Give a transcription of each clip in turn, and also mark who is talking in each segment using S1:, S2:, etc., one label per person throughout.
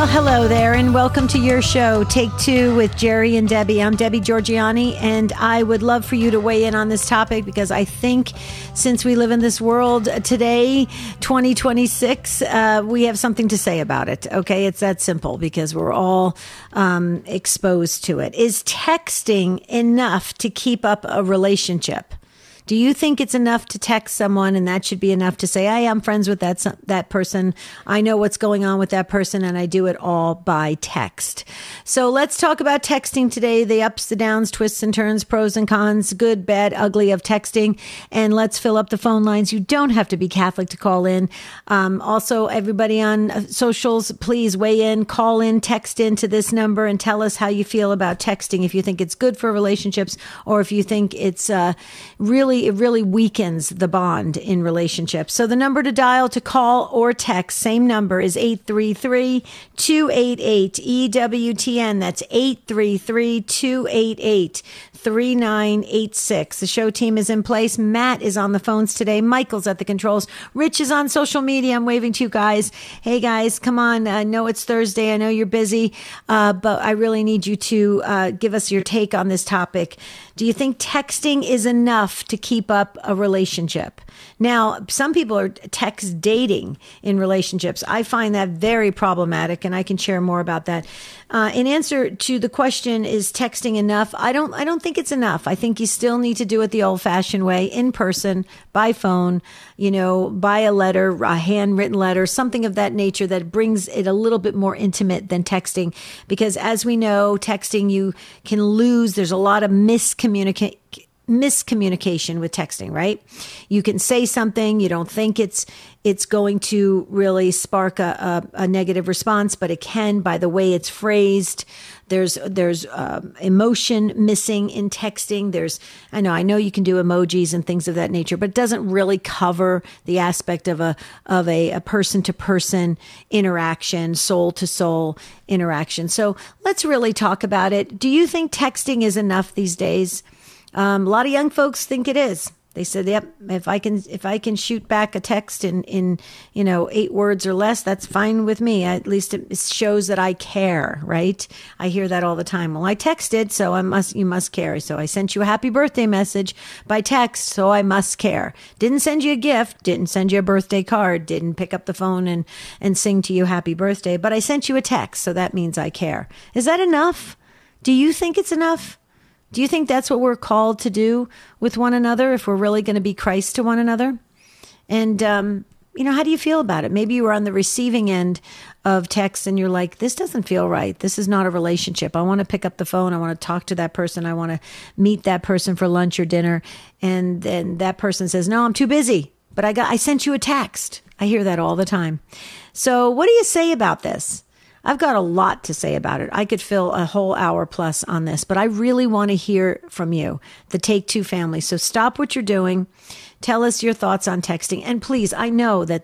S1: hello there, and welcome to your show, Take Two with Jerry and Debbie. I'm Debbie Georgianni, and I would love for you to weigh in on this topic because I think since we live in this world today, 2026, we have something to say about it. Okay, it's that simple because we're all exposed to it. Is texting enough to keep up a relationship? Do you think it's enough to text someone and that should be enough to say, hey, I'm friends with that person. I know what's going on with that person and I do it all by text. So let's talk about texting today, the ups, the downs, twists and turns, pros and cons, good, bad, ugly of texting. And let's fill up the phone lines. You don't have to be Catholic to call in. Also, everybody on socials, please weigh in, call in, text into this number and tell us how you feel about texting. If you think it's good for relationships or if you think it's it really weakens the bond in relationships. So the number to dial to call or text, same number, is 833-288-EWTN. That's 833-288-3986. The show team is in place. Matt is on the phones today. Michael's at the controls. Rich is on social media. I'm waving to you guys. Hey guys, come on. I know it's Thursday. I know you're busy, but I really need you to give us your take on this topic. Do you think texting is enough to keep up a relationship? Now, some people are text dating in relationships. I find that very problematic, and I can share more about that. In answer to the question, is texting enough? I don't think it's enough. I think you still need to do it the old-fashioned way, in person, by phone, by a letter, a handwritten letter, something of that nature that brings it a little bit more intimate than texting. Because as we know, texting, you can lose. There's a lot of miscommunication with texting, right? You can say something, you don't think it's going to really spark a negative response, but it can by the way it's phrased. There's emotion missing in texting. I know you can do emojis and things of that nature, but it doesn't really cover the aspect of a person to person interaction, soul to soul interaction. So let's really talk about it. Do you think texting is enough these days? A lot of young folks think it is. They said, "Yep, if I can shoot back a text in 8 words or less, that's fine with me. At least it shows that I care." Right? I hear that all the time. Well, I texted, so you must care. So I sent you a happy birthday message by text, so I must care. Didn't send you a gift, didn't send you a birthday card, didn't pick up the phone and sing to you happy birthday, but I sent you a text, so that means I care. Is that enough? Do you think it's enough? Do you think that's what we're called to do with one another if we're really going to be Christ to one another? And, how do you feel about it? Maybe you were on the receiving end of texts and you're like, this doesn't feel right. This is not a relationship. I want to pick up the phone. I want to talk to that person. I want to meet that person for lunch or dinner. And then that person says, no, I'm too busy, but I sent you a text. I hear that all the time. So what do you say about this? I've got a lot to say about it. I could fill a whole hour plus on this, but I really want to hear from you, the Take Two family. So stop what you're doing. Tell us your thoughts on texting. And please, I know that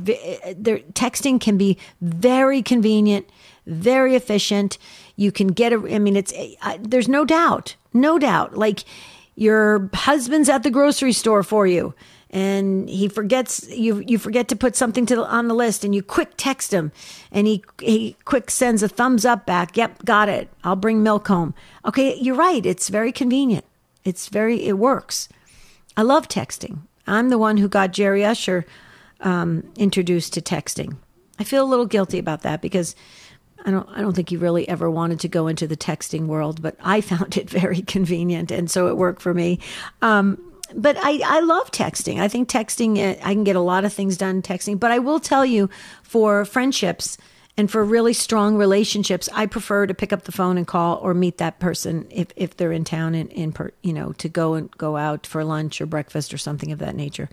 S1: texting can be very convenient, very efficient. You can get there's no doubt. Like your husband's at the grocery store for you. And he forgets, you forget to put something on the list and you quick text him and he quick sends a thumbs up back. Yep, got it. I'll bring milk home. Okay, you're right. It's very convenient. It works. I love texting. I'm the one who got Jerry Usher introduced to texting. I feel a little guilty about that because I don't think he really ever wanted to go into the texting world, but I found it very convenient and so it worked for me. But I love texting. I think texting, I can get a lot of things done texting. But I will tell you, for friendships and for really strong relationships, I prefer to pick up the phone and call or meet that person if they're in town to go out for lunch or breakfast or something of that nature.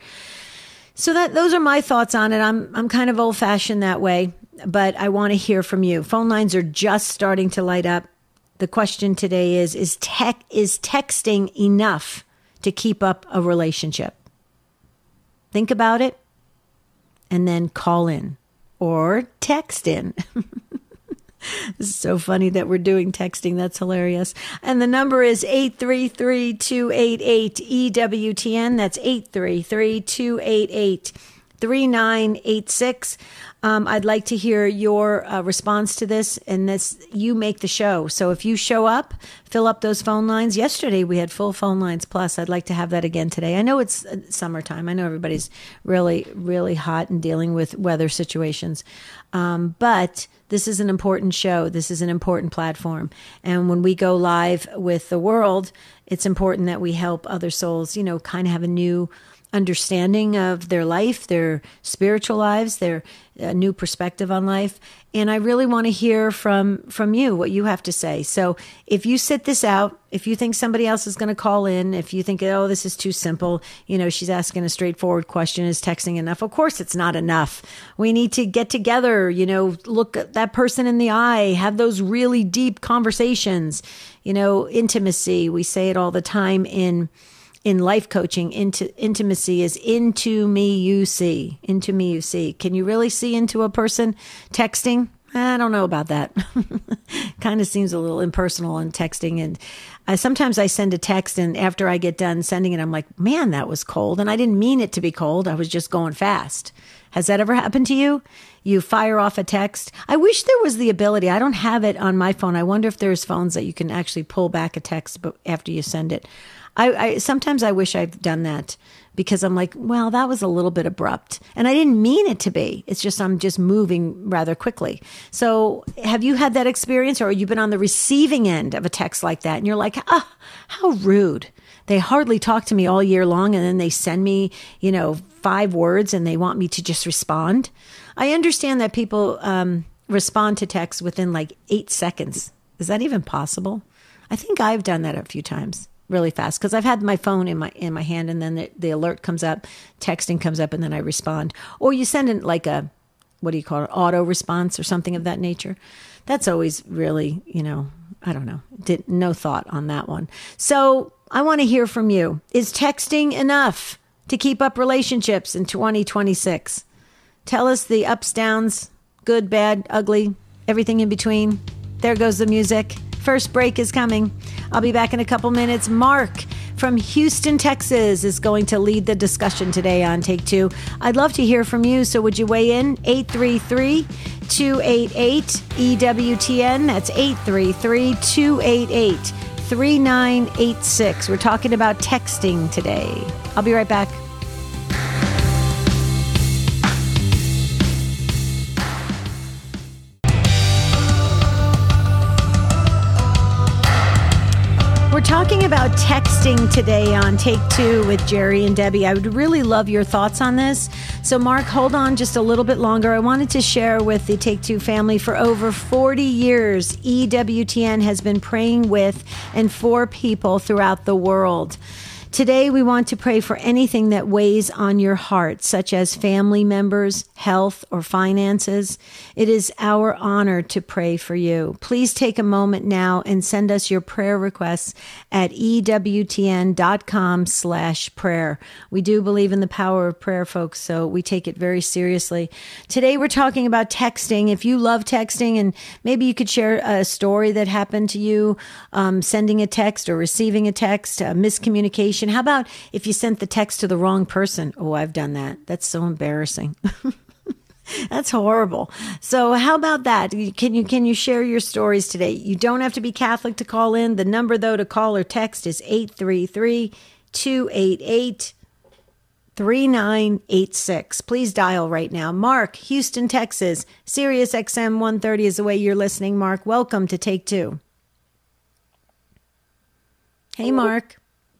S1: So those are my thoughts on it. I'm kind of old fashioned that way, but I want to hear from you. Phone lines are just starting to light up. The question today is texting enough to keep up a relationship? Think about it and then call in or text in. This is so funny that we're doing texting. That's hilarious. And the number is 833-288-EWTN. That's 833-288-3986. I'd like to hear your response to this, and this, you make the show. So if you show up, fill up those phone lines. Yesterday we had full phone lines plus. I'd like to have that again today. I know it's summertime. I know everybody's really, really hot and dealing with weather situations. But this is an important show. This is an important platform. And when we go live with the world, it's important that we help other souls, kind of have a new understanding of their life, their spiritual lives, their new perspective on life. And I really want to hear from you, what you have to say. So if you sit this out, if you think somebody else is going to call in, if you think, oh, this is too simple, she's asking a straightforward question, is texting enough? Of course it's not enough. We need to get together, look at that person in the eye, have those really deep conversations, intimacy. We say it all the time in life coaching. Intimacy is into me you see. Into me you see. Can you really see into a person texting? I don't know about that. Kind of seems a little impersonal in texting. And sometimes I send a text, and after I get done sending it, I'm like, man, that was cold. And I didn't mean it to be cold. I was just going fast. Has that ever happened to you? You fire off a text. I wish there was the ability. I don't have it on my phone. I wonder if there's phones that you can actually pull back a text after you send it. I sometimes I wish I've done that, because I'm like, well, that was a little bit abrupt, and I didn't mean it to be. It's just I'm just moving rather quickly. So have you had that experience, or you've been on the receiving end of a text like that, and you're like, how rude. They hardly talk to me all year long, and then they send me, 5 words, and they want me to just respond. I understand that people respond to text within like 8 seconds. Is that even possible? I think I've done that a few times. Really fast, because I've had my phone in my hand, and then the alert comes up, texting comes up, and then I respond. Or you send in like a, what do you call it, auto response or something of that nature. That's always really, I don't know, no thought on that one. So I want to hear from you. Is texting enough to keep up relationships in 2026? Tell us the ups, downs, good, bad, ugly, everything in between. There goes the music. First break is coming. I'll be back in a couple minutes. Mark from Houston, Texas is going to lead the discussion today on Take Two. I'd love to hear from you, so would you weigh in? 833-288-EWTN. That's 833-288-3986. We're talking about texting today. I'll be right back. We're talking about texting today on Take Two with Jerry and Debbie. I would really love your thoughts on this. So, Mark, hold on just a little bit longer. I wanted to share with the Take Two family, for over 40 years, EWTN has been praying with and for people throughout the world. Today, we want to pray for anything that weighs on your heart, such as family members, health, or finances. It is our honor to pray for you. Please take a moment now and send us your prayer requests at EWTN.com/prayer. We do believe in the power of prayer, folks, so we take it very seriously. Today, we're talking about texting. If you love texting, and maybe you could share a story that happened to you, sending a text or receiving a text, miscommunication. How about if you sent the text to the wrong person? Oh, I've done that. That's so embarrassing. That's horrible. So how about that? Can you share your stories today? You don't have to be Catholic to call in. The number, though, to call or text is 833-288-3986. Please dial right now. Mark, Houston, Texas. Sirius XM 130 is the way you're listening. Mark, welcome to Take Two. Hey, Mark.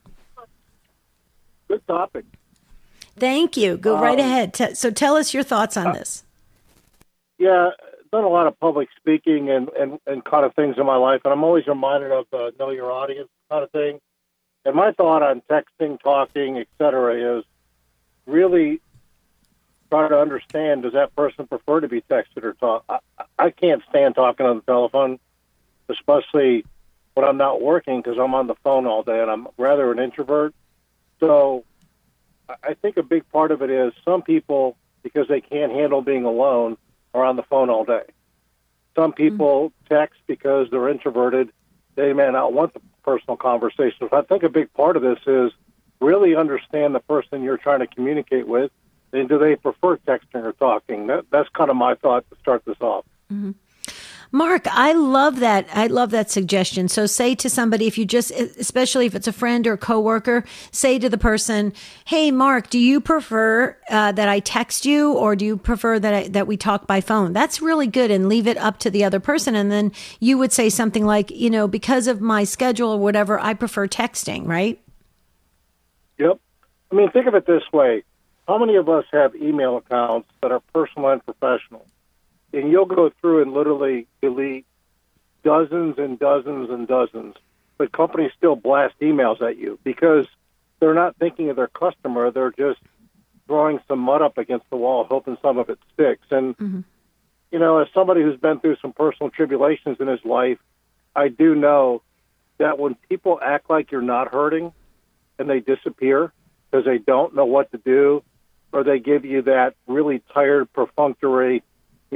S2: Good topic.
S1: Thank you. Go right ahead. So tell us your thoughts on this.
S2: Yeah, done a lot of public speaking and kind of things in my life, and I'm always reminded of the know your audience kind of thing. And my thought on texting, talking, etc., is really try to understand, does that person prefer to be texted or talk? I can't stand talking on the telephone, especially when I'm not working, because I'm on the phone all day, and I'm rather an introvert. So I think a big part of it is some people, because they can't handle being alone, are on the phone all day. Some people text because they're introverted. They may not want the personal conversations. I think a big part of this is really understand the person you're trying to communicate with And do they prefer texting or talking? That's kind of my thought to start this off.
S1: Mm-hmm. Mark, I love that. I love that suggestion. So say to somebody, if you just, especially if it's a friend or coworker, say to the person, "Hey, Mark, do you prefer that I text you, or do you prefer that we talk by phone?" That's really good, and leave it up to the other person. And then you would say something like, "Because of my schedule or whatever, I prefer texting," right?
S2: Yep. I mean, think of it this way. How many of us have email accounts that are personal and professional? And you'll go through and literally delete dozens and dozens and dozens, but companies still blast emails at you because they're not thinking of their customer. They're just throwing some mud up against the wall, hoping some of it sticks. And, as somebody who's been through some personal tribulations in his life, I do know that when people act like you're not hurting and they disappear because they don't know what to do, or they give you that really tired, perfunctory,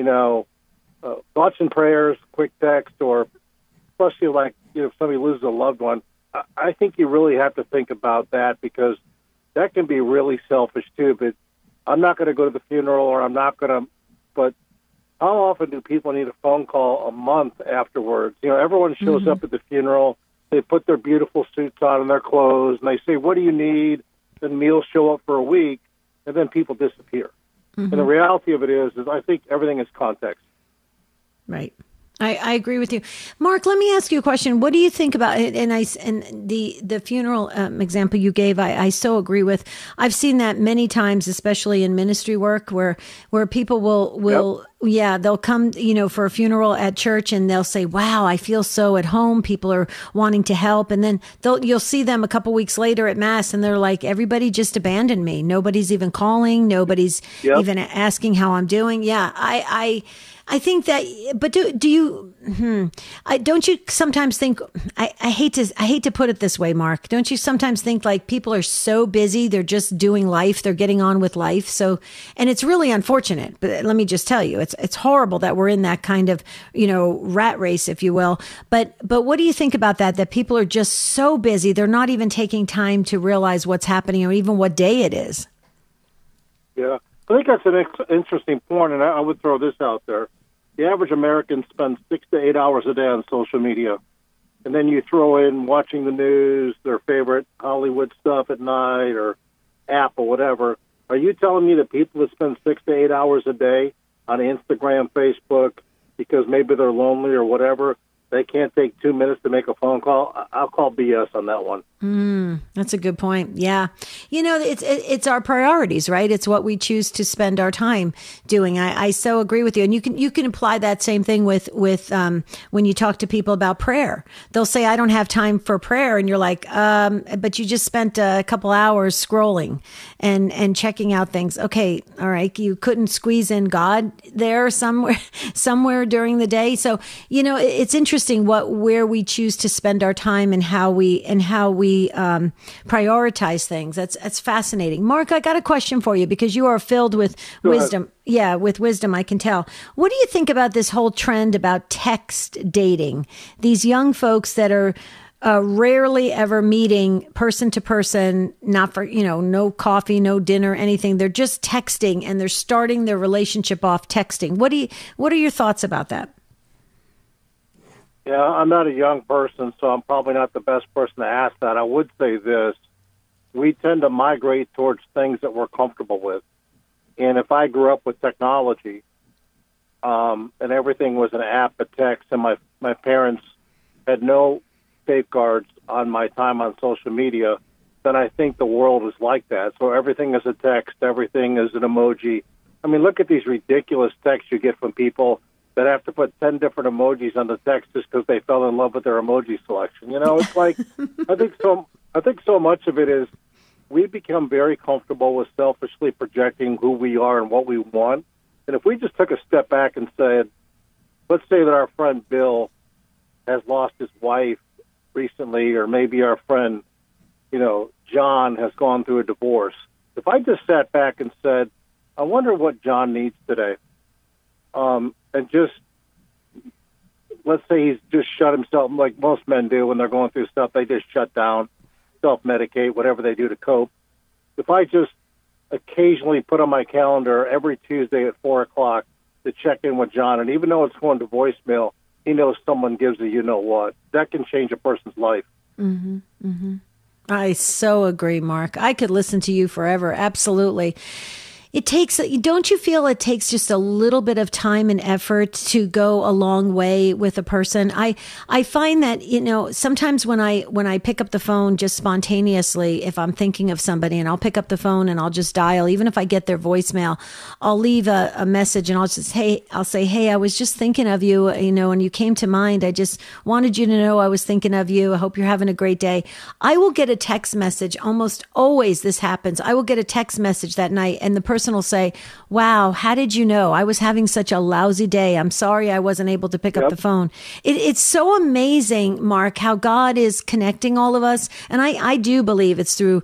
S2: thoughts and prayers, quick text, or especially like, if somebody loses a loved one, I think you really have to think about that because that can be really selfish too. But I'm not going to go to the funeral, or I'm not going to, but how often do people need a phone call a month afterwards? Everyone shows up at the funeral, they put their beautiful suits on and their clothes, and they say, "What do you need?" And meals show up for a week, and then people disappear. And the reality of it is I think everything is context.
S1: Right. I agree with you. Mark, let me ask you a question. What do you think about it? And the funeral example you gave, I so agree with. I've seen that many times, especially in ministry work, where people will they'll come, for a funeral at church, and they'll say, "Wow, I feel so at home. People are wanting to help." And then you'll see them a couple weeks later at Mass, and they're like, "Everybody just abandoned me. Nobody's even calling. Nobody's even asking how I'm doing." Yeah, I think that, but do you? Don't you sometimes think? I hate to put it this way, Mark. Don't you sometimes think like people are so busy, they're just doing life, they're getting on with life. So, and it's really unfortunate. But let me just tell you, it's horrible that we're in that kind of rat race, if you will. But what do you think about that? That people are just so busy, they're not even taking time to realize what's happening or even what day it is.
S2: Yeah. I think that's an interesting point, and I would throw this out there. The average American spends 6 to 8 hours a day on social media, and then you throw in watching the news, their favorite Hollywood stuff at night, or app or whatever. Are you telling me that people that spend 6 to 8 hours a day on Instagram, Facebook, because maybe they're lonely or whatever, they can't take 2 minutes to make a phone call? I'll call BS on that one.
S1: That's a good point. Yeah. It's our priorities, right? It's what we choose to spend our time doing. I so agree with you. And you can apply that same thing with when you talk to people about prayer. They'll say, "I don't have time for prayer." And you're like, but you just spent a couple hours scrolling and checking out things. Okay. All right. You couldn't squeeze in God there somewhere during the day. So, it's interesting where we choose to spend our time and how we prioritize things. That's fascinating. Mark, I got a question for you because you are filled with wisdom. Yeah, with wisdom, I can tell. What do you think about this whole trend about text dating? These young folks that are rarely ever meeting person to person, not for, no coffee, no dinner, anything. They're just texting, and they're starting their relationship off texting. What are your thoughts about that?
S2: Yeah, I'm not a young person, so I'm probably not the best person to ask that. I would say this. We tend to migrate towards things that we're comfortable with. And if I grew up with technology and everything was an app, a text, and my parents had no safeguards on my time on social media, then I think the world is like that. So everything is a text, everything is an emoji. I mean, look at these ridiculous texts you get from people that have to put 10 different emojis on the text just because they fell in love with their emoji selection. It's like, I think so much of it is we become very comfortable with selfishly projecting who we are and what we want. And if we just took a step back and said, let's say that our friend Bill has lost his wife recently, or maybe our friend, John has gone through a divorce. If I just sat back and said, I wonder what John needs today, and just, let's say he's just shut himself, like most men do when they're going through stuff, they just shut down, self-medicate, whatever they do to cope. If I just occasionally put on my calendar every Tuesday at 4 o'clock to check in with John. And even though it's going to voicemail, he knows someone gives a you-know-what. That can change a person's life.
S1: Mm-hmm. Mm-hmm. I so agree, Mark. I could listen to you forever. Absolutely. It takes, don't you feel it takes just a little bit of time and effort to go a long way with a person? I find that, sometimes when I pick up the phone just spontaneously, if I'm thinking of somebody and I'll pick up the phone and I'll just dial, even if I get their voicemail, I'll leave a message and I'll say, hey, I was just thinking of you, and you came to mind. I just wanted you to know I was thinking of you. I hope you're having a great day. I will get a text message. Almost always this happens. I will get a text message that night and the person will say, wow, how did you know? I was having such a lousy day. I'm sorry I wasn't able to pick up the phone. It's so amazing, Mark, how God is connecting all of us. And I do believe it's through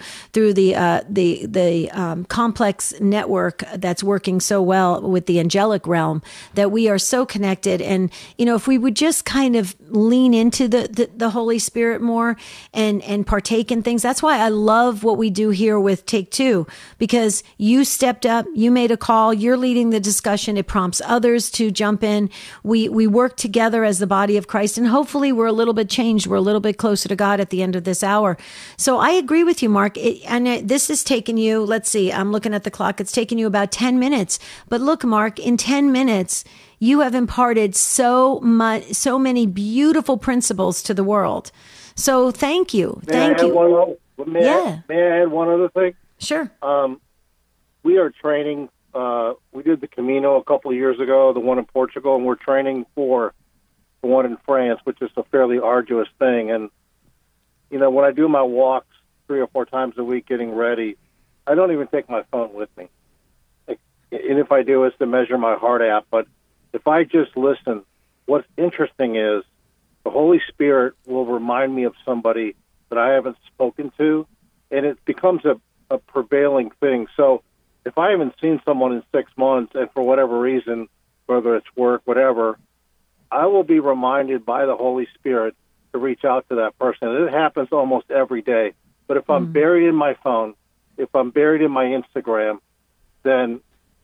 S1: the complex network that's working so well with the angelic realm that we are so connected. And, if we would just kind of lean into the Holy Spirit more and partake in things. That's why I love what we do here with Take Two, because you stepped up, you made a call, you're leading the discussion. It prompts others to jump in. We work together as the body of Christ, and hopefully we're a little bit changed. We're a little bit closer to God at the end of this hour. So I agree with you, Mark. This has taken you, let's see, I'm looking at the clock. It's taken you about 10 minutes. But look, Mark, in 10 minutes, you have imparted so many beautiful principles to the world. So thank you. Thank you.
S2: May I add one other thing?
S1: Sure.
S2: We are training. We did the Camino a couple of years ago, the one in Portugal, and we're training for the one in France, which is a fairly arduous thing. And, when I do my walks 3 or 4 times a week getting ready, I don't even take my phone with me. And if I do, it's to measure my heart out. But if I just listen, what's interesting is the Holy Spirit will remind me of somebody that I haven't spoken to, and it becomes a prevailing thing. So if I haven't seen someone in 6 months, and for whatever reason, whether it's work, whatever, I will be reminded by the Holy Spirit to reach out to that person. And it happens almost every day. But if I'm buried in my phone, if I'm buried in my Instagram, then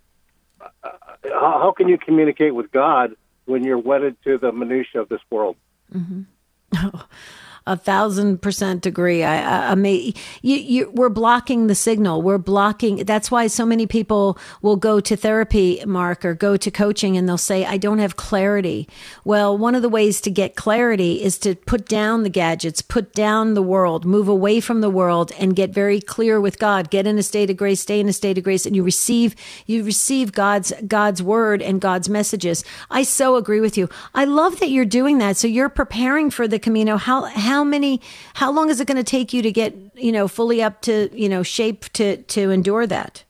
S2: how can you communicate with God when you're wedded to the minutia of this world?
S1: Mm-hmm. 1,000% agree. We're blocking the signal. We're blocking. That's why so many people will go to therapy, Mark, or go to coaching, and they'll say, I don't have clarity. Well, one of the ways to get clarity is to put down the gadgets, put down the world, move away from the world, and get very clear with God. Get in a state of grace, stay in a state of grace, and you receive God's word and God's messages. I so agree with you. I love that you're doing that. So you're preparing for the Camino. How long is it going to take you to get, fully up to, shape to endure that?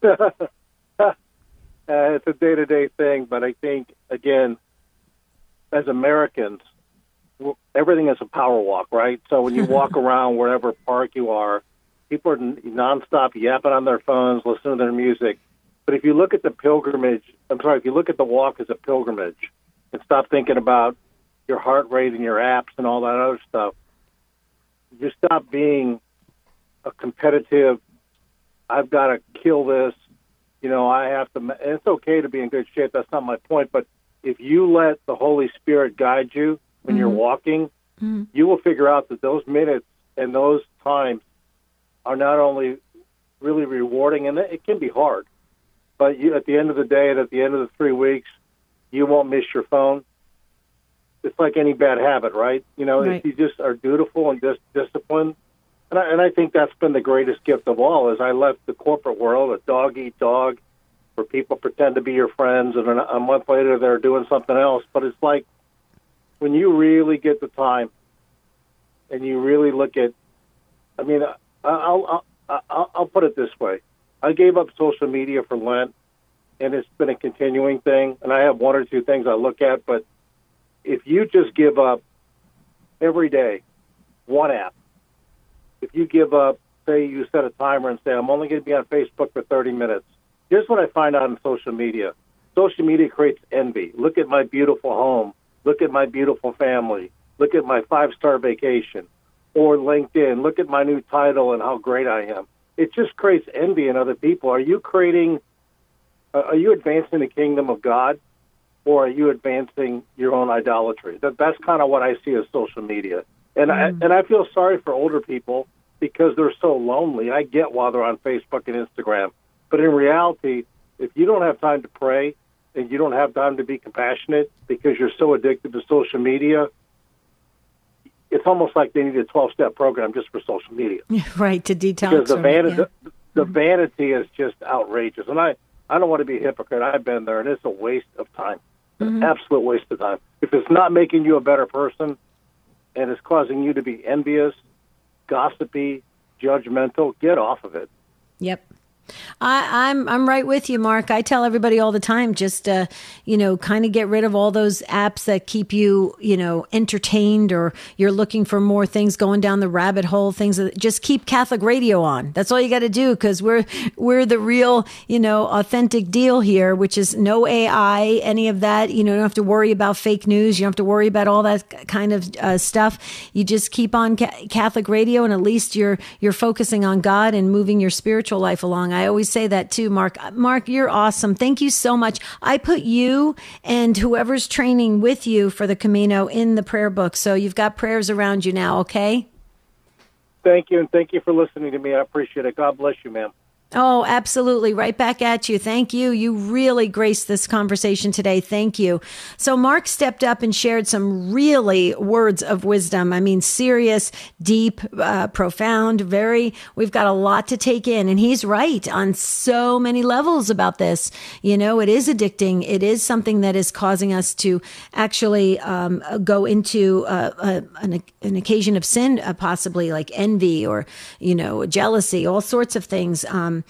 S2: It's a day-to-day thing, but I think, again, as Americans, everything is a power walk, right? So when you walk around wherever park you are, people are nonstop yapping on their phones, listening to their music. But if you look at if you look at the walk as a pilgrimage and stop thinking about your heart rate and your apps and all that other stuff, you stop being a competitive, I've got to kill this, I have to, and it's okay to be in good shape, that's not my point, but if you let the Holy Spirit guide you when you're walking, you will figure out that those minutes and those times are not only really rewarding, and it can be hard, but at the end of the day and at the end of the 3 weeks, you won't miss your phone. It's like any bad habit, right?
S1: Right.
S2: If you just are dutiful and just disciplined. And I think that's been the greatest gift of all, is I left the corporate world, a dog-eat-dog, where people pretend to be your friends, and a month later they're doing something else. But it's like when you really get the time and you really look at, I'll put it this way. I gave up social media for Lent, and it's been a continuing thing. And I have 1 or 2 things I look at, but if you just give up every day, one app, if you give up, say you set a timer and say, I'm only going to be on Facebook for 30 minutes. Here's what I find out on social media. Social media creates envy. Look at my beautiful home. Look at my beautiful family. Look at my 5-star vacation. Or LinkedIn. Look at my new title and how great I am. it just creates envy in other people. Are you advancing the kingdom of God, or are you advancing your own idolatry? That's kind of what I see as social media. And I feel sorry for older people because they're so lonely. I get why they're on Facebook and Instagram. But in reality, if you don't have time to pray and you don't have time to be compassionate because you're so addicted to social media, it's almost like they need a 12-step program just for social media.
S1: Right, to detox.
S2: Because the vanity is just outrageous. And I don't want to be a hypocrite. I've been there, and it's a waste of time, an absolute waste of time. If it's not making you a better person and it's causing you to be envious, gossipy, judgmental, get off of it.
S1: Yep. I'm right with you, Mark. I tell everybody all the time, just, kind of get rid of all those apps that keep you, entertained, or you're looking for more things going down the rabbit hole, just keep Catholic radio on. That's all you got to do, because we're the real, authentic deal here, which is no AI, any of that. You don't have to worry about fake news. You don't have to worry about all that kind of stuff. You just keep on Catholic radio, and at least you're focusing on God and moving your spiritual life along. I always say that too, Mark. Mark, you're awesome. Thank you so much. I put you and whoever's training with you for the Camino in the prayer book. So you've got prayers around you now, okay?
S2: Thank you, and thank you for listening to me. I appreciate it. God bless you, ma'am.
S1: Oh, absolutely. Right back at you. Thank you. You really graced this conversation today. Thank you. So Mark stepped up and shared some really words of wisdom. I mean, serious, deep, profound, we've got a lot to take in. And he's right on so many levels about this. It is addicting. It is something that is causing us to actually go into an occasion of sin, possibly like envy or, jealousy, all sorts of things.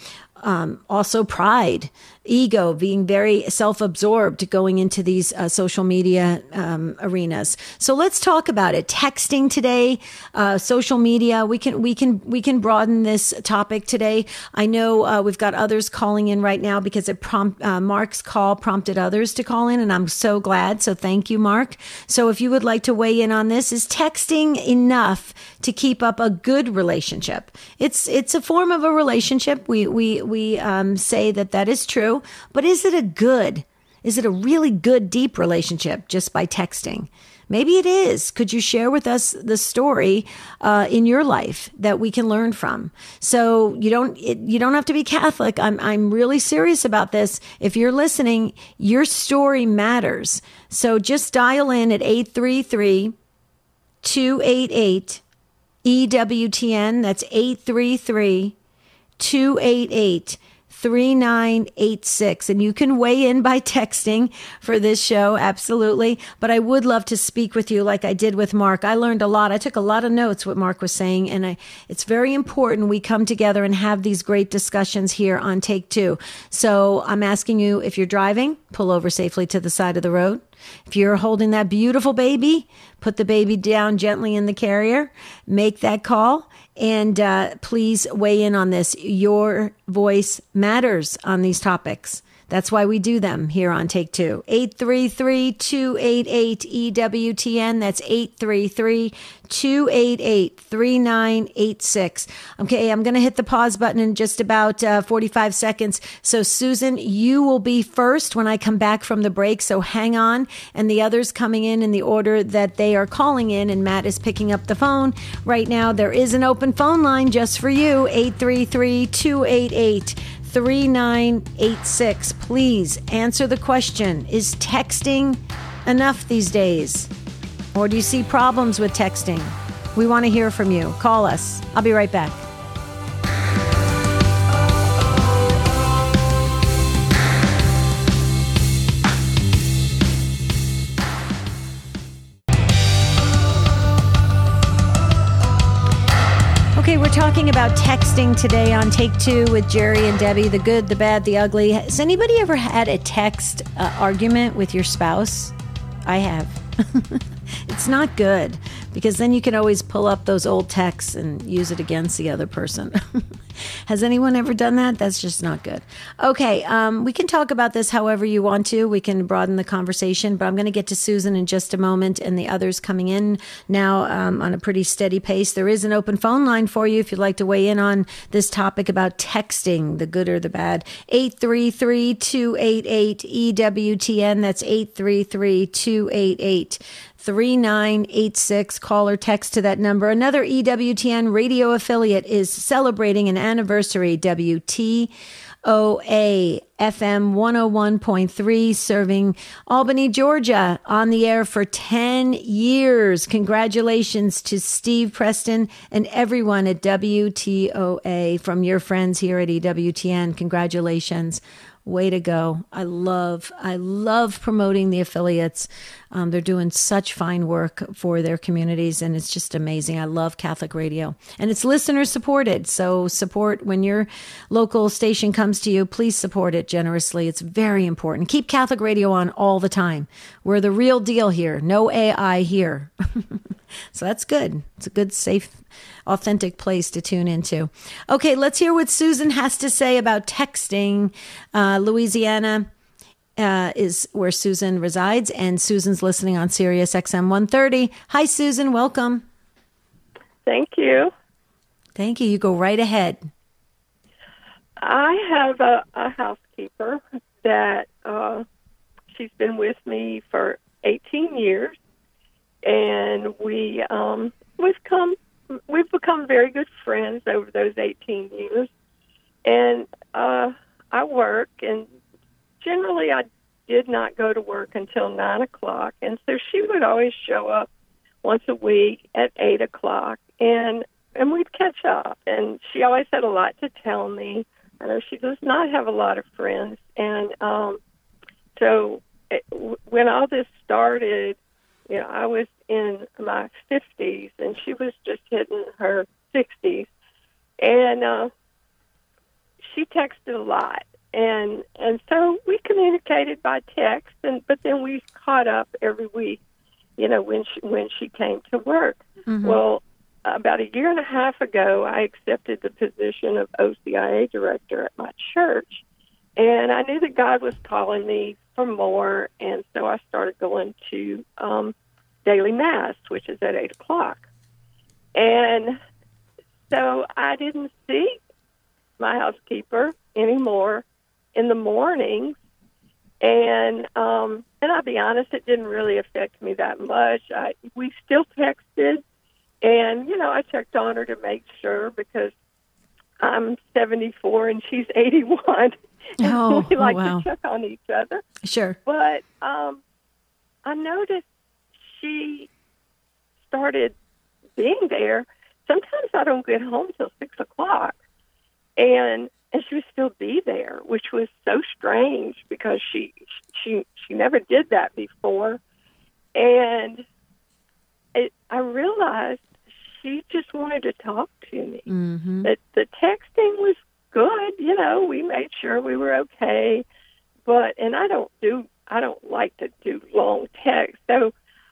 S1: Also pride, ego, being very self-absorbed, going into these social media arenas. So let's talk about it. Texting today, social media. We can broaden this topic today. I know we've got others calling in right now because Mark's call prompted others to call in, and I'm so glad. So thank you, Mark. So if you would like to weigh in on this, is texting enough to keep up a good relationship? It's a form of a relationship. We say that is true. But is it a really good, deep relationship just by texting? Maybe it is. Could you share with us the story in your life that we can learn from? So you don't have to be Catholic. I'm really serious about this. If you're listening, your story matters. So just dial in at 833-288-EWTN. That's 833-288-3986. And you can weigh in by texting for this show. Absolutely. But I would love to speak with you like I did with Mark. I learned a lot. I took a lot of notes what Mark was saying. And it's very important we come together and have these great discussions here on Take Two. So I'm asking you, if you're driving, pull over safely to the side of the road. If you're holding that beautiful baby, put the baby down gently in the carrier, make that call, and please weigh in on this. Your voice matters on these topics. That's why we do them here on Take Two. 833-288-EWTN. That's 833-288-3986. Okay, I'm going to hit the pause button in just about 45 seconds. So, Susan, you will be first when I come back from the break. So hang on. And the others coming in the order that they are calling in. And Matt is picking up the phone right now. There is an open phone line just for you. 833-288-3986. 3986. Please answer the question. Is texting enough these days? Or do you see problems with texting? We want to hear from you. Call us. I'll be right back. Okay, we're talking about texting today on Take Two with Jerry and Debbie, the good, the bad, the ugly. Has anybody ever had a text argument with your spouse? I have. It's not good, because then you can always pull up those old texts and use it against the other person. Has anyone ever done that? That's just not good. Okay, we can talk about this however you want to. We can broaden the conversation, but I'm going to get to Susan in just a moment and the others coming in now on a pretty steady pace. There is an open phone line for you if you'd like to weigh in on this topic about texting, the good or the bad. 833-288-EWTN. That's 833-288-3986. Call or text to that number. Another EWTN radio affiliate is celebrating an anniversary. WTOA FM 101.3, serving Albany, Georgia, on the air for 10 years. Congratulations to Steve Preston and everyone at WTOA from your friends here at EWTN. Congratulations. Way to go. I love promoting the affiliates. They're doing such fine work for their communities, and it's just amazing. I love Catholic radio, and it's listener supported. So support when your local station comes to you. Please support it generously. It's very important. Keep Catholic radio on all the time. We're the real deal here. No AI here. So that's good. It's a good, safe, authentic place to tune into. Okay, let's hear what Susan has to say about texting. Louisiana is where Susan resides, and Susan's listening on Sirius XM 130. Hi, Susan. Welcome.
S3: Thank you.
S1: Thank you. You go right ahead.
S3: I have a housekeeper that she's been with me for 18 years, and we've become very good friends over those 18 years. And I work, and generally I did not go to work until 9 o'clock, and so she would always show up once a week at 8 o'clock, and we'd catch up. And she always had a lot to tell me. I know she does not have a lot of friends, and when all this started, I was in my 50s, and she was just hitting her 60s, and she texted a lot, and so we communicated by text, but then we caught up every week, when she came to work. Mm-hmm. Well, about a year and a half ago, I accepted the position of OCIA director at my church, and I knew that God was calling me for more, and so I started going to daily Mass, which is at 8 o'clock. And so I didn't see my housekeeper anymore in the mornings, and I'll be honest, it didn't really affect me that much. We still texted, and I checked on her to make sure, because I'm 74 and she's 81.
S1: Oh,
S3: we like
S1: wow.
S3: to check on each other.
S1: Sure.
S3: But I noticed she started being there. Sometimes I don't get home till 6 o'clock, and she would still be there, which was so strange because she never did that before. And I realized she just wanted to talk to me.
S1: Mm-hmm.
S3: That the texting was good, we made sure we were okay, and I don't like to do long texts, so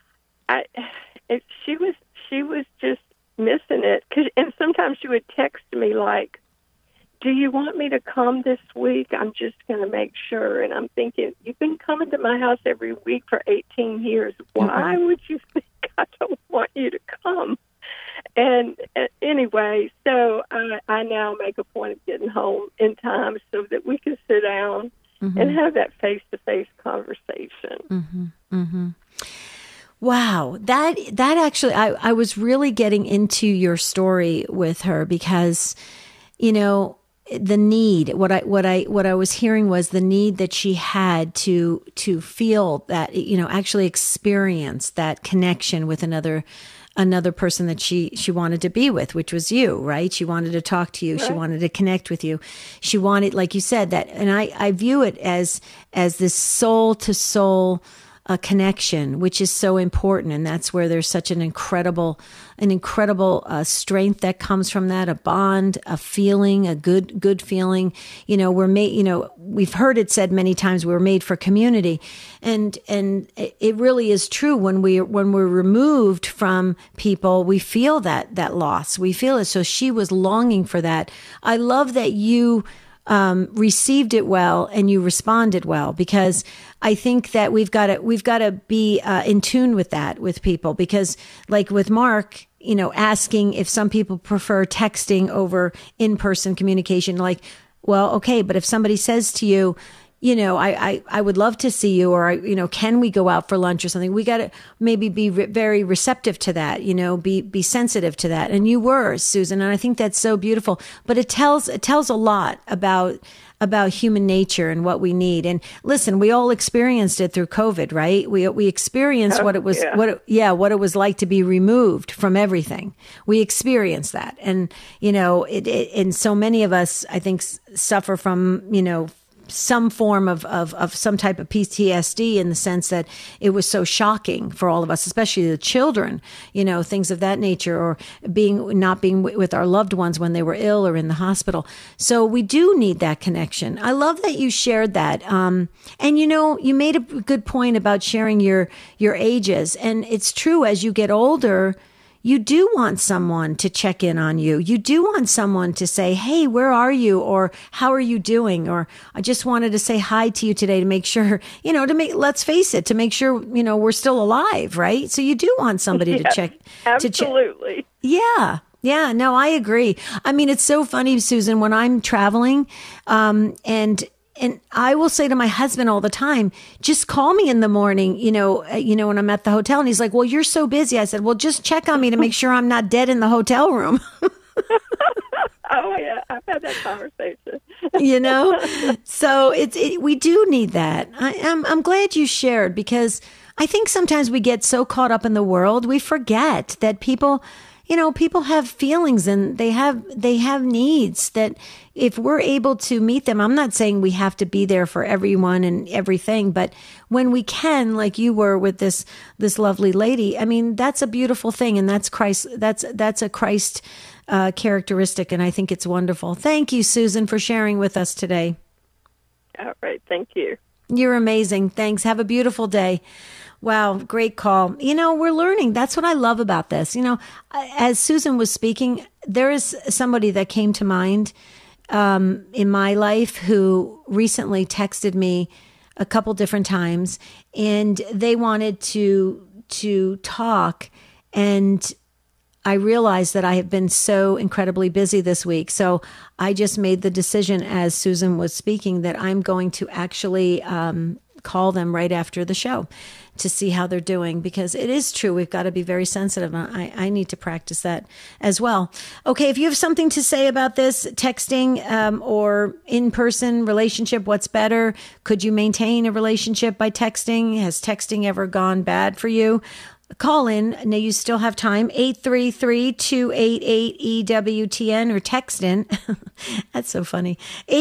S3: she was just missing it. And sometimes she would text me like, "Do you want me to come this week? I'm just going to make sure." And I'm thinking, you've been coming to my house every week for 18 years. Why would you think I don't want you to come? And anyway, so I now make a point of getting home in time so that we can sit down mm-hmm. and have that face-to-face conversation.
S1: Mm-hmm. Mm-hmm. Wow. That actually, I was really getting into your story with her because, the need, what I was hearing was the need that she had to feel that, actually experience that connection with another person that she wanted to be with, which was you, right? She wanted to talk to you. Right. She wanted to connect with you. She wanted, like you said, that, and I view it as this soul to soul a connection, which is so important. And that's where there's such an incredible strength that comes from that, a bond, a feeling, a good feeling. We're made, we've heard it said many times, we're made for community. And it really is true. When we're removed from people, we feel that loss. We feel it. So she was longing for that. I love that you received it well and you responded well, because I think that we've got to be in tune with that with people, because like with Mark, asking if some people prefer texting over in-person communication, like, well, okay, but if somebody says to you, I would love to see you, or, can we go out for lunch or something? We got to maybe be very receptive to that, be sensitive to that. And you were, Susan, and I think that's so beautiful. But it tells a lot about human nature and what we need. And listen, we all experienced it through COVID, right? We experienced what it was, what it was like to be removed from everything. We experienced that. And, and so many of us, I think, suffer from, some form of some type of PTSD, in the sense that it was so shocking for all of us, especially the children, things of that nature, or not being with our loved ones when they were ill or in the hospital. So we do need that connection. I love that you shared that. And you made a good point about sharing your ages. And it's true, as you get older, you do want someone to check in on you. You do want someone to say, hey, where are you? Or how are you doing? Or I just wanted to say hi to you today to make sure, let's face it, to make sure, we're still alive, right? So you do want somebody to check.
S3: Absolutely.
S1: Yeah. Yeah, no, I agree. I mean, it's so funny, Susan, when I'm traveling, and I will say to my husband all the time, just call me in the morning, when I'm at the hotel. And he's like, well, you're so busy. I said, well, just check on me to make sure I'm not dead in the hotel room.
S3: Oh, yeah. I've had that conversation.
S1: So we do need that. I'm glad you shared, because I think sometimes we get so caught up in the world, we forget that people have feelings and they have needs that if we're able to meet them, I'm not saying we have to be there for everyone and everything, but when we can, like you were with this lovely lady, I mean, that's a beautiful thing. And that's Christ. That's a Christ characteristic. And I think it's wonderful. Thank you, Susan, for sharing with us today.
S3: All right. Thank you.
S1: You're amazing. Thanks. Have a beautiful day. Wow, great call. We're learning. That's what I love about this. As Susan was speaking, there is somebody that came to mind in my life who recently texted me a couple different times, and they wanted to talk. And I realized that I have been so incredibly busy this week. So I just made the decision, as Susan was speaking, that I'm going to actually call them right after the show to see how they're doing, because it is true. We've got to be very sensitive. I need to practice that as well. Okay. If you have something to say about this, texting or in-person relationship, what's better? Could you maintain a relationship by texting? Has texting ever gone bad for you? Call in. Now you still have time. 833-288-EWTN, or text in. That's so funny.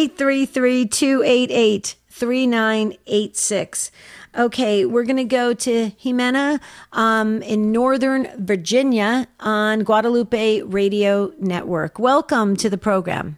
S1: 833-288-3986. Okay, we're going to go to Jimena in Northern Virginia on Guadalupe Radio Network. Welcome to the program.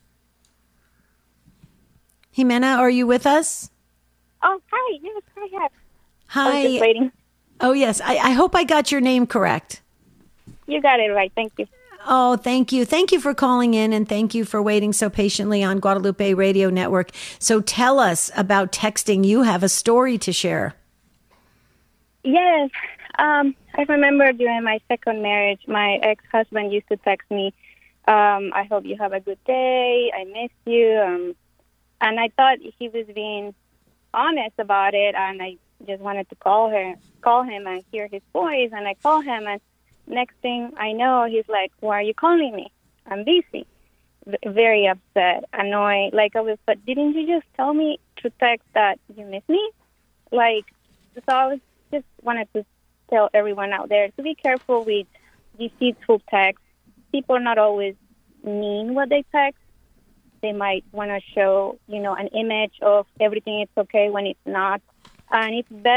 S1: Jimena, are you with us?
S4: Oh, hi. Yes, I have.
S1: Hi.
S4: I was just waiting.
S1: Oh, yes. I hope I got your name correct.
S4: You got it right. Thank you.
S1: Oh, thank you. Thank you for calling in, and thank you for waiting so patiently on Guadalupe Radio Network. So tell us about texting. You have a story to share.
S4: Yes. I remember during my second marriage, my ex-husband used to text me, I hope you have a good day. I miss you. And I thought he was being honest about it, and I just wanted to call him and hear his voice. And I call him, and next thing I know, he's like, why are you calling me? I'm busy. Very upset, annoyed. But didn't you just tell me through text that you miss me? So I was just wanted to tell everyone out there to be careful with deceitful texts. People not always mean what they text. They might want to show, an image of everything is okay when it's not. And it's best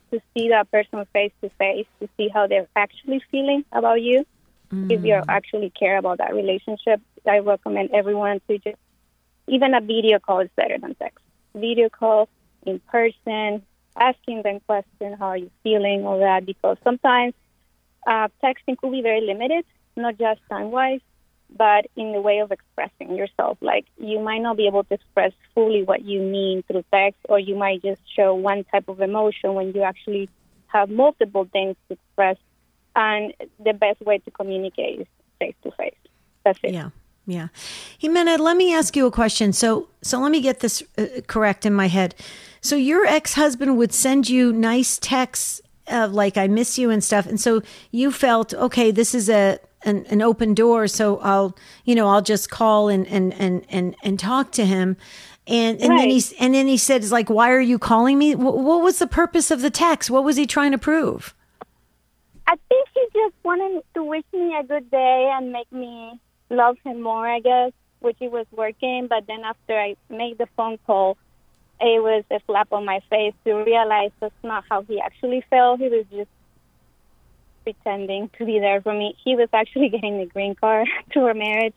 S4: to see that person face to face, to see how they're actually feeling about you. If you actually care about that relationship, I recommend everyone to just, even a video call is better than text. Video call in person, asking them questions, how are you feeling, all that, because sometimes texting could be very limited, not just time-wise, but in the way of expressing yourself. Like, you might not be able to express fully what you mean through text, or you might just show one type of emotion when you actually have multiple things to express. And the best way to communicate is face-to-face. That's it.
S1: Yeah. Yeah. Jimena, let me ask you a question. So let me get this correct in my head. So your ex-husband would send you nice texts like, I miss you and stuff. And so you felt, okay, this is an open door. So I'll just call and talk to him. And
S4: Right.
S1: then he said, it's like, why are you calling me? What was the purpose of the text? What was he trying to prove?
S4: I think he just wanted to wish me a good day and make me love him more, I guess, which it was working. But then after I made the phone call, it was a slap on my face to realize that's not how he actually felt. He was just pretending to be there for me. He was actually getting the green card to our marriage.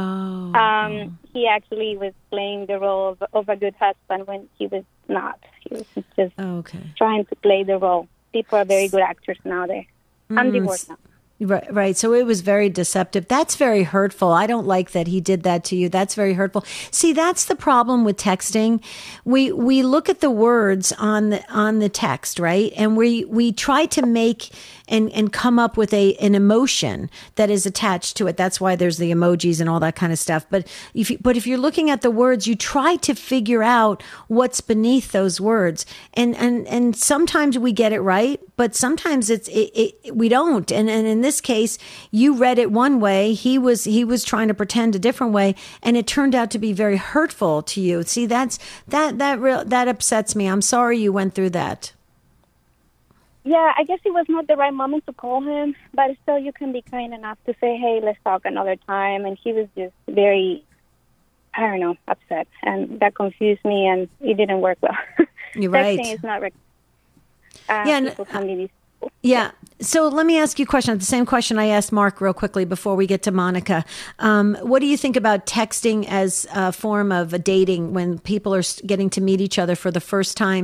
S4: He actually was playing the role of a good husband when he was not. He was just trying to play the role. People are very good actors nowadays. I'm divorced now.
S1: Right. So it was very deceptive. That's very hurtful. I don't like that he did that to you. That's very hurtful. See, that's the problem with texting. We look at the words on the text, right? And we try to make and come up with an emotion that is attached to it. That's why there's the emojis and all that kind of stuff. But if you're looking at the words, you try to figure out what's beneath those words. And sometimes we get it right, but sometimes we don't. And in this case, you read it one way. He was trying to pretend a different way, and it turned out to be very hurtful to you. See, that upsets me. I'm sorry you went through that.
S4: Yeah, I guess it was not the right moment to call him, but still you can be kind enough to say, hey, let's talk another time. And he was just very, I don't know, upset. And that confused me, and it didn't work well.
S1: You're right.
S4: Texting is not people can be these.
S1: Yeah. So let me ask you a question. The same question I asked Mark real quickly before we get to Monica. What do you think about texting as a form of dating when people are getting to meet each other for the first time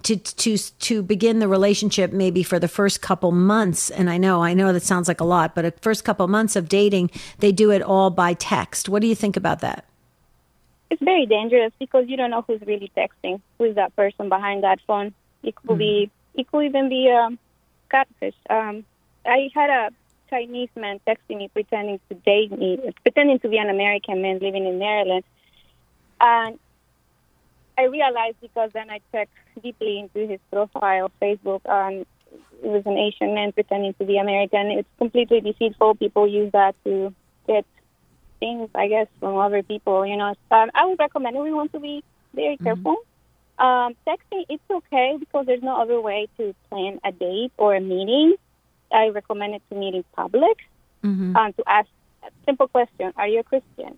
S1: to begin the relationship, maybe for the first couple months? And I know that sounds like a lot, but a first couple months of dating, they do it all by text. What do you think about that?
S4: It's very dangerous because you don't know who's really texting, who's that person behind that phone. It could even be catfish. I had a Chinese man texting me, pretending to date me, pretending to be an American man living in Maryland. And I realized, because then I checked deeply into his profile, Facebook, and it was an Asian man pretending to be American. It's completely deceitful. People use that to get things, I guess, from other people. I would recommend everyone to be very careful. Texting, it's okay because there's no other way to plan a date or a meeting. I recommend it to meet in public to ask a simple question: are you a Christian?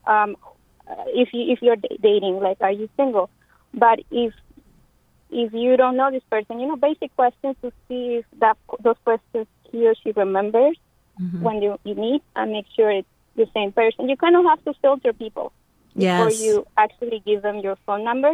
S4: If you're dating, like, are you single? But if you don't know this person, basic questions to see if those questions he or she remembers when you meet, and make sure it's the same person. You kind of have to filter people before you actually give them your phone number.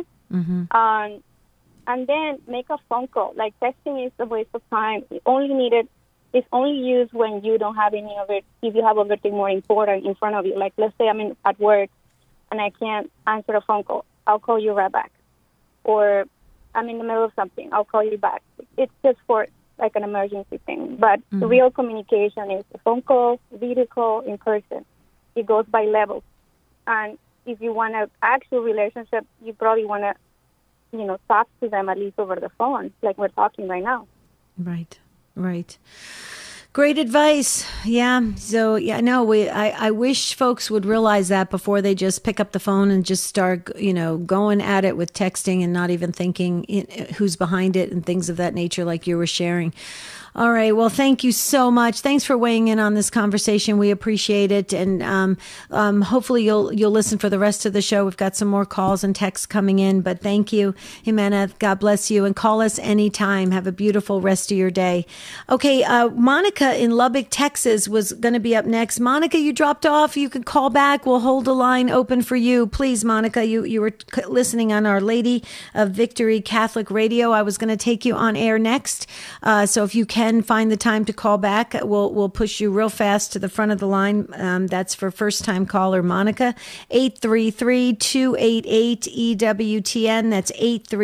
S4: And then make a phone call. Like, texting is a waste of time. It's only used when you don't have if you have other thing more important in front of you. Like, let's say I'm at work and I can't answer a phone call. I'll call you right back. Or I'm in the middle of something. I'll call you back. It's just for like an emergency thing. But real communication is a phone call, video call, in person. It goes by levels. And if you want an actual relationship, you probably want to talk to them at least over the phone, like we're talking right now.
S1: Right. Great advice. Yeah. So, I wish folks would realize that before they just pick up the phone and just start, going at it with texting and not even thinking who's behind it and things of that nature, like you were sharing. All right. Well, thank you so much. Thanks for weighing in on this conversation. We appreciate it. And hopefully you'll listen for the rest of the show. We've got some more calls and texts coming in. But thank you, Jimena. God bless you. And call us anytime. Have a beautiful rest of your day. Okay. Monica in Lubbock, Texas was going to be up next. Monica, you dropped off. You could call back. We'll hold the line open for you. Please, Monica, you were listening on Our Lady of Victory Catholic Radio. I was going to take you on air next. So if you can find the time to call back, we'll push you real fast to the front of the line. That's for first-time caller Monica, 833-288-EWTN. That's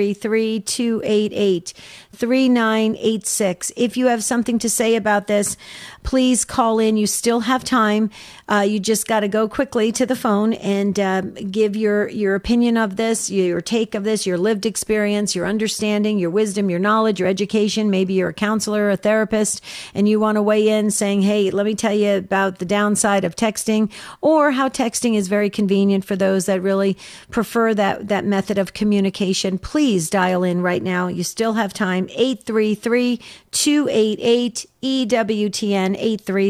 S1: 833-288-3986. If you have something to say about this, please call in. You still have time. You just got to go quickly to the phone and give your opinion of this, your take of this, your lived experience, your understanding, your wisdom, your knowledge, your education. Maybe you're a counselor, a therapist, and you want to weigh in saying, hey, let me tell you about the downside of texting, or how texting is very convenient for those that really prefer that method of communication. Please dial in right now. You still have time. 833-288-EWTN,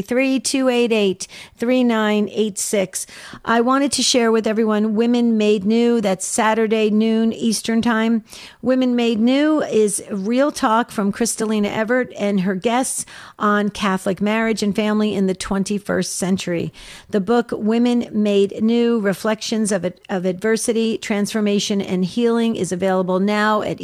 S1: 833-288-3986. I wanted to share with everyone Women Made New. That's Saturday noon Eastern Time. Women Made New is real talk from Kristalina Everett and her guests on Catholic marriage and family in the 21st century. The book Women Made New, Reflections of Adversity, Transformation, and Healing is available now at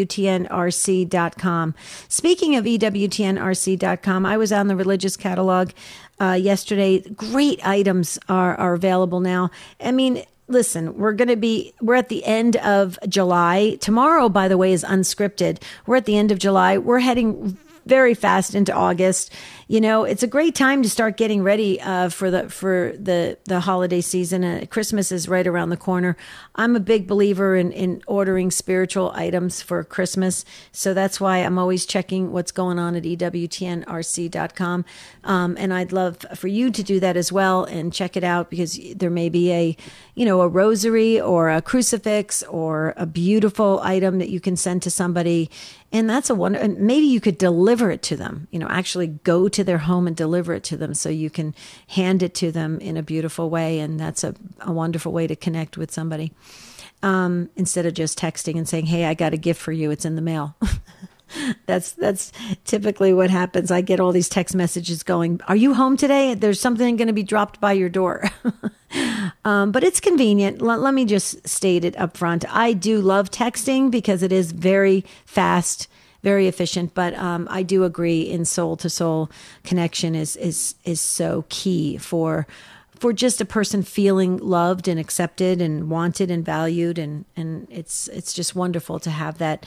S1: EWTNRC.com. Speaking of EWTNRC.com, I was on the religious catalog yesterday. Great items are available now. I mean, listen, we're at the end of July. Tomorrow, by the way, is unscripted. We're at the end of July. We're heading very fast into August. You know, it's a great time to start getting ready for the holiday season. Christmas is right around the corner. I'm a big believer in ordering spiritual items for Christmas. So that's why I'm always checking what's going on at EWTNRC.com. And I'd love for you to do that as well and check it out, because there may be a rosary or a crucifix or a beautiful item that you can send to somebody. And that's a wonder. And maybe you could deliver it to them, actually go to their home and deliver it to them so you can hand it to them in a beautiful way. And that's a wonderful way to connect with somebody. Instead of just texting and saying, hey, I got a gift for you. It's in the mail. That's typically what happens. I get all these text messages going, are you home today? There's something going to be dropped by your door. But it's convenient. Let me just state it up front. I do love texting because it is very fast, very efficient. But I do agree, in soul to soul connection is so key for just a person feeling loved and accepted and wanted and valued. And it's just wonderful to have that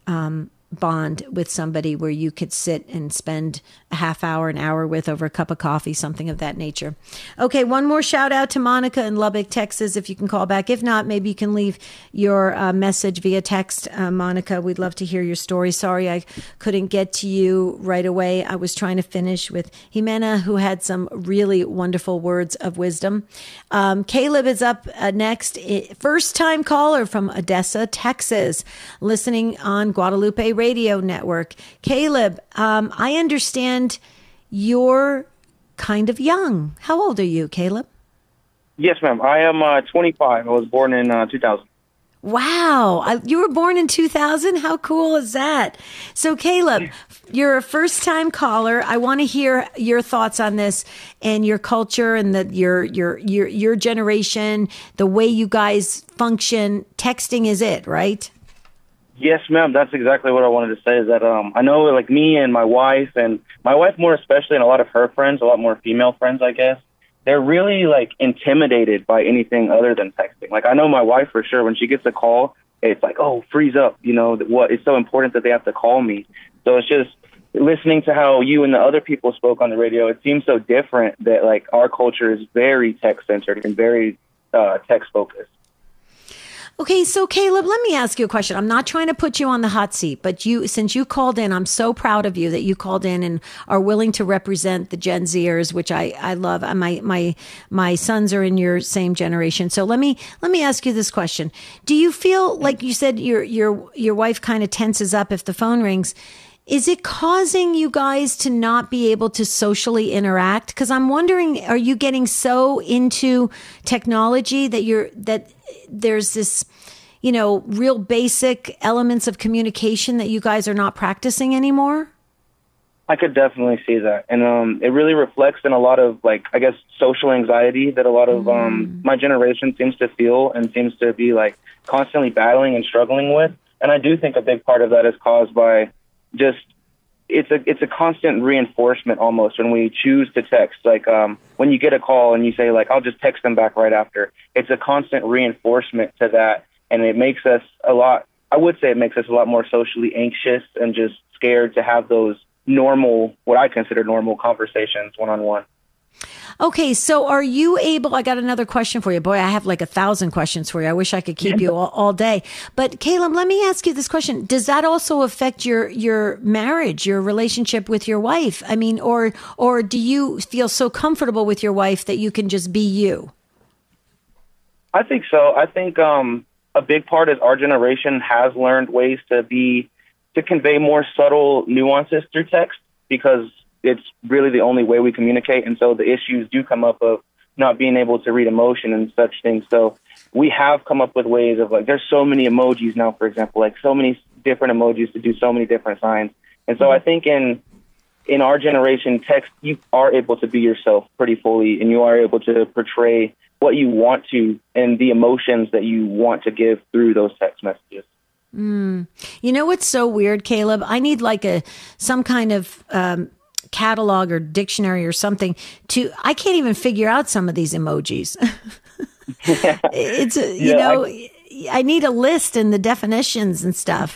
S1: bond with somebody where you could sit and spend a half hour, an hour with over a cup of coffee, something of that nature. Okay, one more shout out to Monica in Lubbock, Texas, if you can call back. If not, maybe you can leave your message via text. Monica, we'd love to hear your story. Sorry I couldn't get to you right away. I was trying to finish with Jimena, who had some really wonderful words of wisdom. Caleb is up next. First-time caller from Odessa, Texas, listening on Guadalupe Radio Network. Caleb, I understand you're kind of young. How old are you, Caleb?
S5: Yes, ma'am. I am 25. I was born in 2000.
S1: Wow. You were born in 2000? How cool is that? So, Caleb, you're a first-time caller. I want to hear your thoughts on this and your culture and your generation, the way you guys function. Texting is it, right?
S5: Yes, ma'am. That's exactly what I wanted to say, is that I know, like, me and my wife more especially, and a lot of her friends, a lot more female friends, I guess, they're really, like, intimidated by anything other than texting. Like, I know my wife for sure, when she gets a call, it's like, oh, freeze up, it's so important that they have to call me. So it's just listening to how you and the other people spoke on the radio, it seems so different that, like, our culture is very text-centered and very text-focused.
S1: Okay, so Caleb, let me ask you a question. I'm not trying to put you on the hot seat, but since you called in, I'm so proud of you that you called in and are willing to represent the Gen Zers, which I love. My sons are in your same generation. So let me ask you this question. Do you feel, like you said, your wife kind of tenses up if the phone rings? Is it causing you guys to not be able to socially interact? Because I'm wondering, are you getting so into technology that there's this, real basic elements of communication that you guys are not practicing anymore?
S5: I could definitely see that. And it really reflects in a lot of, social anxiety that a lot of my generation seems to feel and seems to be, constantly battling and struggling with. And I do think a big part of that is caused by just it's a constant reinforcement almost when we choose to text. When you get a call and you say, I'll just text them back right after, it's a constant reinforcement to that. And it makes us a lot more socially anxious and just scared to have those what I consider normal conversations one-on-one.
S1: Okay, so are you able, I got another question for you. Boy, I have 1,000 questions for you. I wish I could keep you all day. But Caleb, let me ask you this question. Does that also affect your marriage, your relationship with your wife? I mean, or do you feel so comfortable with your wife that you can just be you?
S5: I think so. I think a big part is our generation has learned ways to convey more subtle nuances through text, because it's really the only way we communicate. And so the issues do come up of not being able to read emotion and such things. So we have come up with ways of there's so many emojis now, for example, so many different emojis to do so many different signs. And so I think in our generation, text, you are able to be yourself pretty fully, and you are able to portray what you want to and the emotions that you want to give through those text messages.
S1: You know what's so weird, Caleb? I need some kind of catalog or dictionary or something I can't even figure out some of these emojis. I need a list and the definitions and stuff.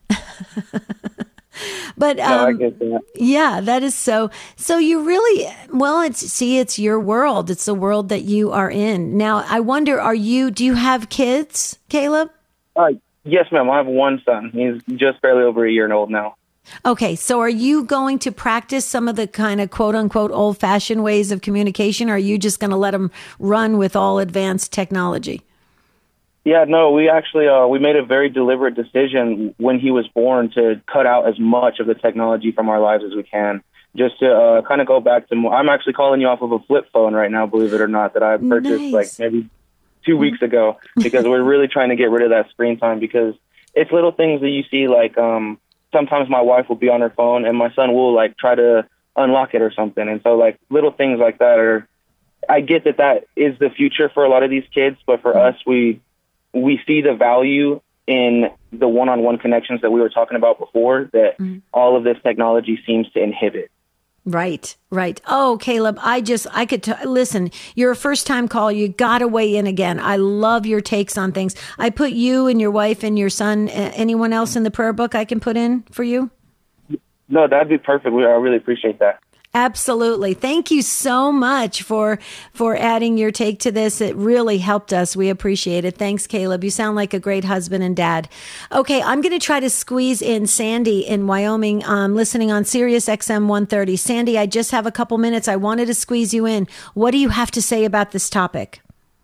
S1: But
S5: no, I get that.
S1: Yeah, that is so you really, it's your world. It's the world that you are in. Now, I wonder, do you have kids, Caleb?
S5: Yes, ma'am. I have one son. He's just barely over a year old now.
S1: Okay, so are you going to practice some of the kind of quote unquote old fashioned ways of communication, or are you just going to let him run with all advanced technology?
S5: Yeah, no, we actually we made a very deliberate decision when he was born to cut out as much of the technology from our lives as we can, just to kind of go back to more. I'm actually calling you off of a flip phone right now, believe it or not, that I purchased maybe 2 weeks ago, because we're really trying to get rid of that screen time, because it's little things that you see, sometimes my wife will be on her phone and my son will try to unlock it or something. And so little things like that I get that is the future for a lot of these kids, but for us, we see the value in the one-on-one connections that we were talking about before that all of this technology seems to inhibit.
S1: Right. Oh, Caleb, listen, you're a first-time caller. You got to weigh in again. I love your takes on things. I put you and your wife and your son. Anyone else in the prayer book I can put in for you?
S5: No, that'd be perfect. I really appreciate that.
S1: Absolutely. Thank you so much for adding your take to this. It really helped us. We appreciate it. Thanks, Caleb. You sound like a great husband and dad. Okay, I'm going to try to squeeze in Sandy in Wyoming, listening on Sirius XM 130. Sandy, I just have a couple minutes. I wanted to squeeze you in. What do you have to say about this topic?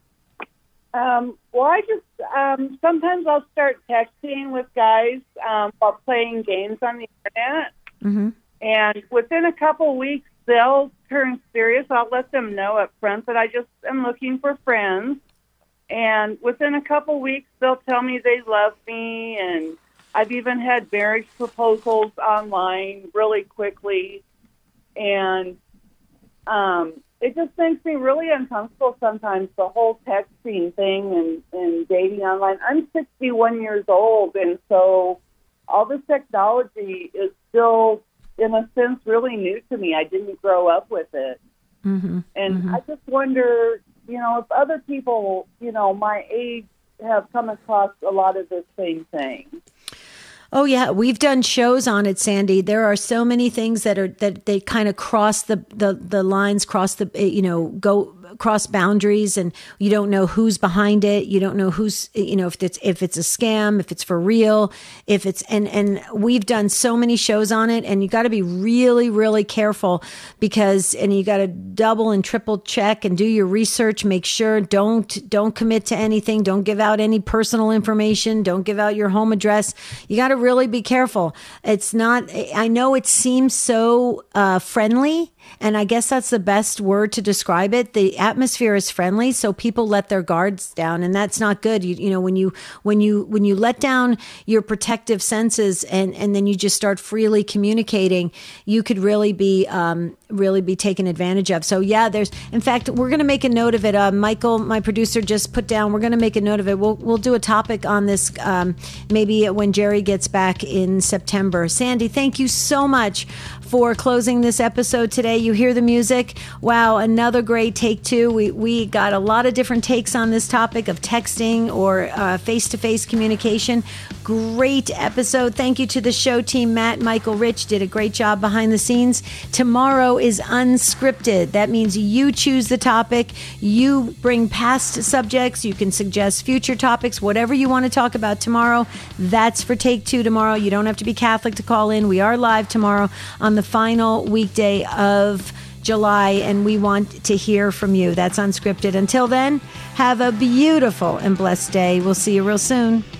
S6: I just sometimes I'll start texting with guys while playing games on the internet.
S1: Mm-hmm.
S6: And within a couple weeks, they'll turn serious. I'll let them know up front that I just am looking for friends. And within a couple weeks, they'll tell me they love me. And I've even had marriage proposals online really quickly. And it just makes me really uncomfortable sometimes, the whole texting thing and dating online. I'm 61 years old, and so all this technology is still, in a sense, really new to me. I didn't grow up with it.
S1: Mm-hmm.
S6: And I just wonder, if other people, my age have come across a lot of the same thing.
S1: Oh yeah, we've done shows on it, Sandy. There are so many things that they kind of cross the lines, cross the go cross boundaries, and you don't know who's behind it. You don't know who's, if it's a scam, if it's for real, if it's, and we've done so many shows on it, and you got to be really, really careful and you got to double and triple check and do your research. Make sure don't commit to anything. Don't give out any personal information. Don't give out your home address. You got to really be careful. It's not, I know it seems so friendly, and I guess that's the best word to describe it. The atmosphere is friendly, so people let their guards down, and that's not good. When you let down your protective senses and then you just start freely communicating, you could really be taken advantage of. So yeah, in fact, we're going to make a note of it. Michael, my producer, just put down, we're going to make a note of it. We'll do a topic on this maybe when Jerry gets back in September. Sandy, thank you so much for closing this episode today. You hear the music. Wow, another great take two. We got a lot of different takes on this topic of texting or face-to-face communication. Great episode. Thank you to the show team. Matt, Michael, Rich did a great job behind the scenes. Tomorrow is unscripted. That means you choose the topic. You bring past subjects. You can suggest future topics, whatever you want to talk about tomorrow. That's for Take Two tomorrow. You don't have to be Catholic to call in. We are live tomorrow on the final weekday of July, and we want to hear from you. That's unscripted. Until then, have a beautiful and blessed day. We'll see you real soon.